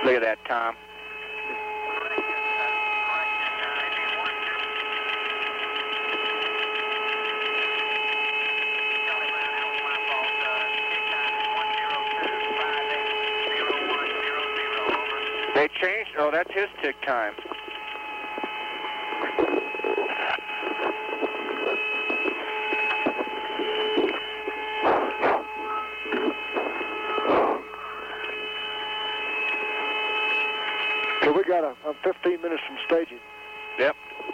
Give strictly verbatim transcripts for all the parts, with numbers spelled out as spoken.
Look at that, Tom. They changed. Oh, that's his tick time. So we got a, a fifteen minutes from staging. Yep.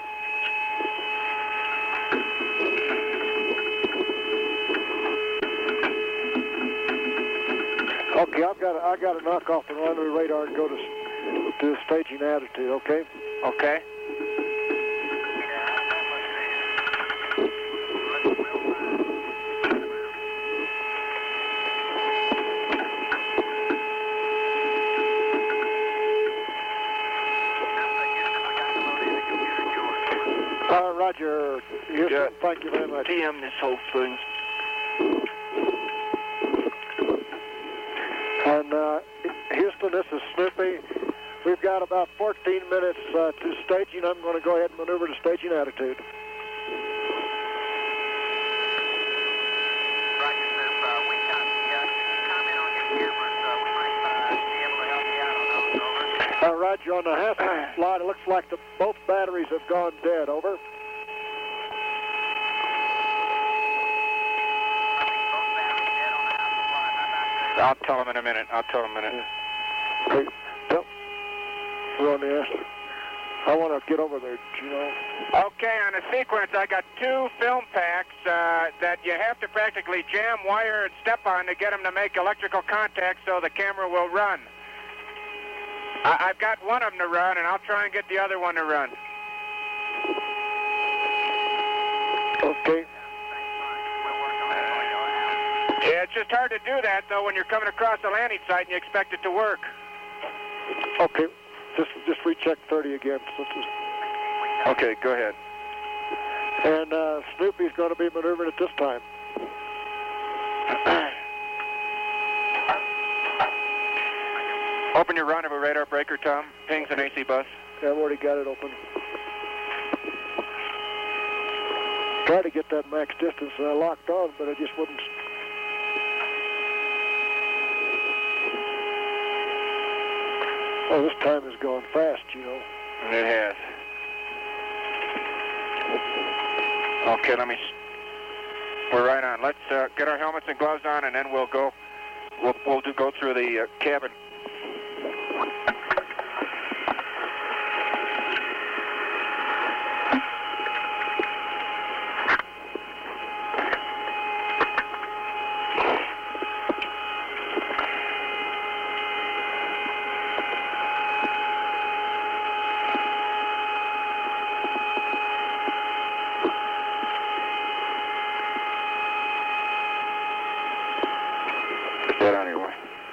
Okay, I've got to, I got to knock off the rendezvous radar and go to to the staging attitude. Okay. Okay. Uh, Roger. Houston, Good. thank you very much. P M this whole thing. And uh, Houston, this is Snoopy. We've got about fourteen minutes uh, to staging. I'm going to go ahead and maneuver to staging attitude. Roger, Snoop. Uh, we got, uh, can you comment on your cameras? Uh, we might uh, be able to help you out on those. Over. Uh, Roger, on the half slide, it looks like the, both batteries have gone dead. Over. I'll tell him in a minute. I'll tell him in a minute. Okay. Yep. We're on the S. I want to get over there, you know. Okay, on the sequence, I got two film packs uh, that you have to practically jam, wire, and step on to get them to make electrical contact so the camera will run. I I've got one of them to run, and I'll try and get the other one to run. Okay. Yeah, it's just hard to do that, though, when you're coming across a landing site and you expect it to work. Okay. Just just recheck thirty again. Okay, go ahead. And uh, Snoopy's going to be maneuvering at this time. Open your rendezvous radar breaker, Tom. Pings an A C bus. Yeah, I've already got it open. Tried to get that max distance and I locked on, but it just wouldn't. Oh, this time is going fast, you know. It has. Okay, let me. We're right on. Let's uh, get our helmets and gloves on, and then we'll go. We'll we'll do go through the uh, cabin. Get on your way.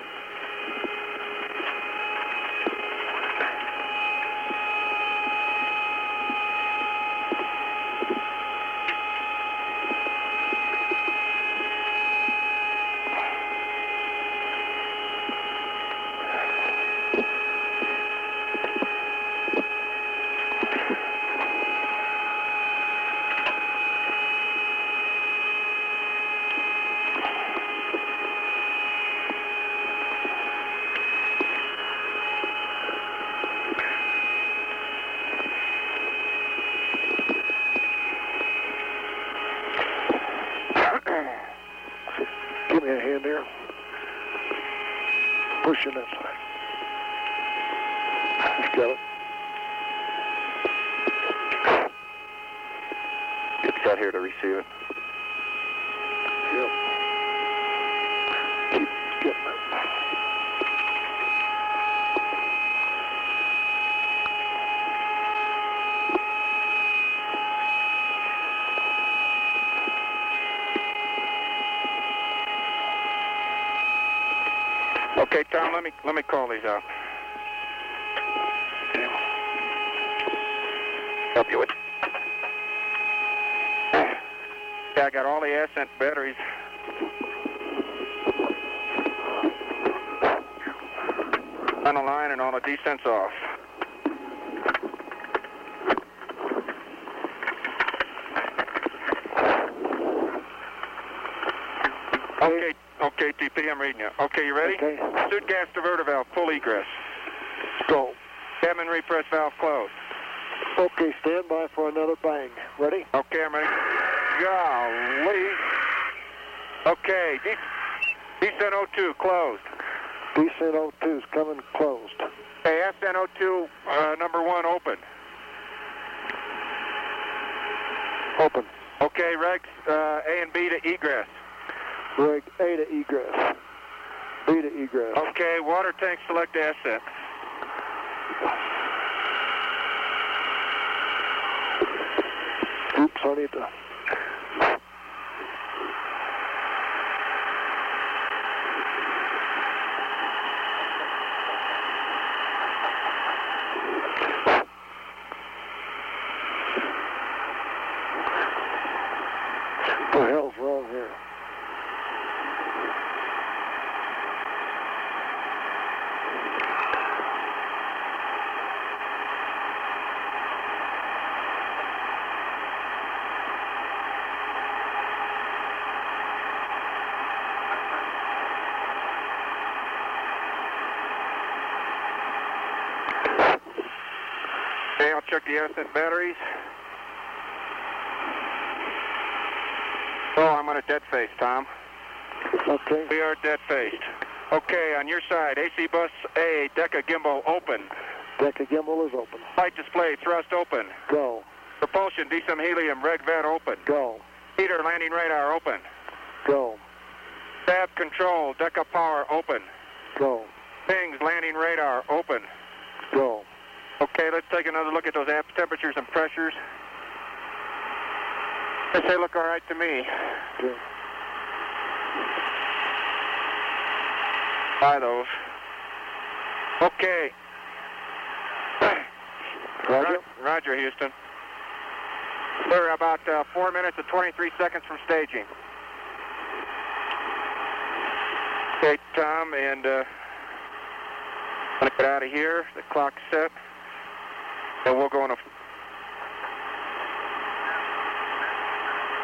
Give me a hand there. Pushing that side. Just got it. Get set here to receive it. Yep. Keep getting it. Okay, Tom, let me let me call these out. Help you with. Yeah, I got all the Ascent batteries. center line and all the descents off. Okay, okay, T P, I'm reading you. Okay, you ready? Okay. Suit gas diverter valve, full egress. Go. Cabin repress valve closed. Okay, stand by for another bang. Ready? Okay, I'm ready. Golly. Okay, de descent oh two closed. Descent oh two is coming closed. Okay, ascent oh two, uh, number one open. Open. Okay, regs uh, A and B to egress. Rig A to egress. B to egress. Okay, water tank select ascent. Oops, I need to. What the hell's wrong here? Okay, I'll check the ascent batteries. Oh, I'm on a dead face, Tom. Okay. We are dead faced. Okay, on your side, A C bus A, Deca gimbal open. Deca gimbal is open. Flight display thrust open. Go. Propulsion, decem helium, reg vent open. Go. Heater, landing radar open. Go. Stab control, Deca power open. Go. Pings, landing radar open. Go. Okay, let's take another look at those app temperatures and pressures. Yes, they look all right to me. Okay. Buy those. Okay. Roger. Roger, Houston. We're about uh, four minutes and twenty-three seconds from staging. Okay, Tom, and uh, I'm going to get out of here. The clock's set. And we'll go on a